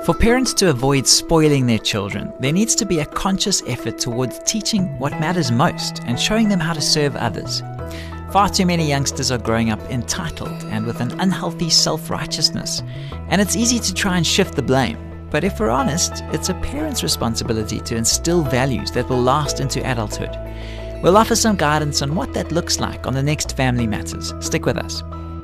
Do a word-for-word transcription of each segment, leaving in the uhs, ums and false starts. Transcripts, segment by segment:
For parents to avoid spoiling their children, there needs to be a conscious effort towards teaching what matters most and showing them how to serve others. Far too many youngsters are growing up entitled and with an unhealthy self-righteousness, and it's easy to try and shift the blame. But if we're honest, it's a parent's responsibility to instill values that will last into adulthood. We'll offer some guidance on what that looks like on the next Family Matters. Stick with us.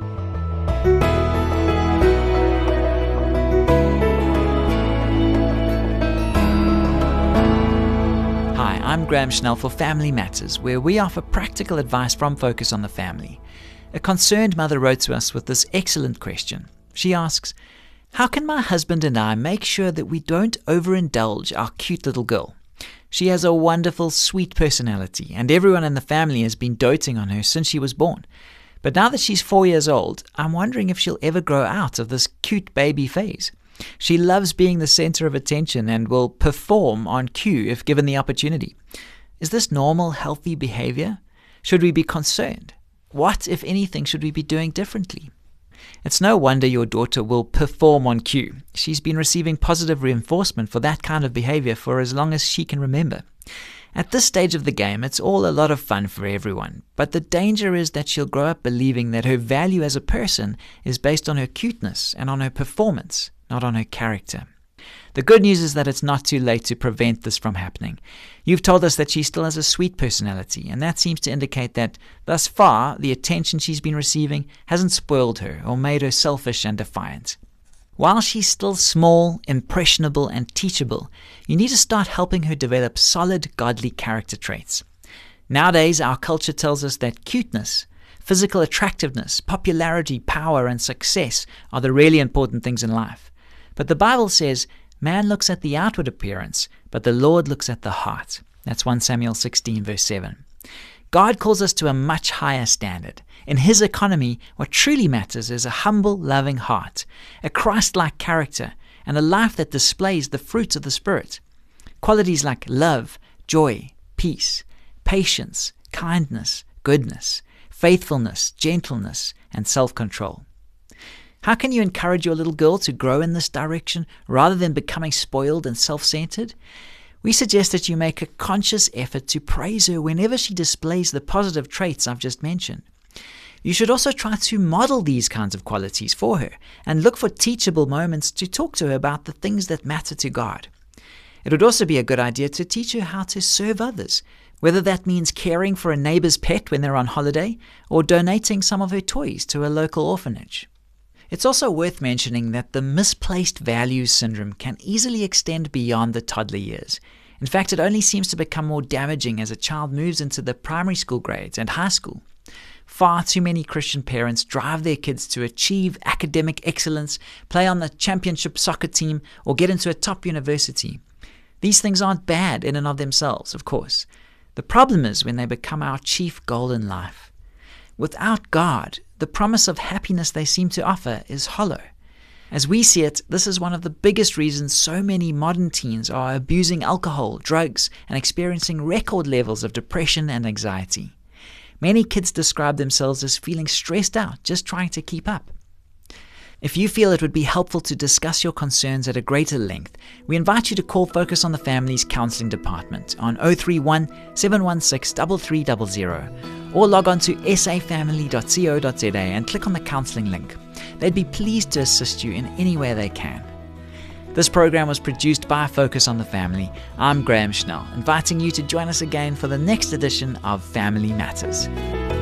Hi, I'm Graham Schnell for Family Matters, where we offer practical advice from Focus on the Family. A concerned mother wrote to us with this excellent question. She asks, how can my husband and I make sure that we don't overindulge our cute little girl? She has a wonderful, sweet personality, and everyone in the family has been doting on her since she was born. But now that she's four years old, I'm wondering if she'll ever grow out of this cute baby phase. She loves being the center of attention and will perform on cue if given the opportunity. Is this normal, healthy behavior? Should we be concerned? What, if anything, should we be doing differently? It's no wonder your daughter will perform on cue. She's been receiving positive reinforcement for that kind of behavior for as long as she can remember. At this stage of the game, it's all a lot of fun for everyone, but the danger is that she'll grow up believing that her value as a person is based on her cuteness and on her performance, not on her character. The good news is that it's not too late to prevent this from happening. You've told us that she still has a sweet personality, and that seems to indicate that, thus far, the attention she's been receiving hasn't spoiled her or made her selfish and defiant. While she's still small, impressionable, and teachable, you need to start helping her develop solid, godly character traits. Nowadays, our culture tells us that cuteness, physical attractiveness, popularity, power, and success are the really important things in life. But the Bible says, man looks at the outward appearance, but the Lord looks at the heart. That's First Samuel sixteen, verse seven. God calls us to a much higher standard. In His economy, what truly matters is a humble, loving heart, a Christ-like character, and a life that displays the fruits of the Spirit. Qualities like love, joy, peace, patience, kindness, goodness, faithfulness, gentleness, and self-control. How can you encourage your little girl to grow in this direction rather than becoming spoiled and self-centered? We suggest that you make a conscious effort to praise her whenever she displays the positive traits I've just mentioned. You should also try to model these kinds of qualities for her and look for teachable moments to talk to her about the things that matter to God. It would also be a good idea to teach her how to serve others, whether that means caring for a neighbor's pet when they're on holiday or donating some of her toys to a local orphanage. It's also worth mentioning that the misplaced values syndrome can easily extend beyond the toddler years. In fact, it only seems to become more damaging as a child moves into the primary school grades and high school. Far too many Christian parents drive their kids to achieve academic excellence, play on the championship soccer team, or get into a top university. These things aren't bad in and of themselves, of course. The problem is when they become our chief goal in life. Without God, the promise of happiness they seem to offer is hollow. As we see it, this is one of the biggest reasons so many modern teens are abusing alcohol, drugs, and experiencing record levels of depression and anxiety. Many kids describe themselves as feeling stressed out just trying to keep up. If you feel it would be helpful to discuss your concerns at a greater length, we invite you to call Focus on the Family's Counseling Department on zero three one, seven one six, three three zero zero or log on to s a family dot co dot z a and click on the counseling link. They'd be pleased to assist you in any way they can. This program was produced by Focus on the Family. I'm Graham Schnell, inviting you to join us again for the next edition of Family Matters.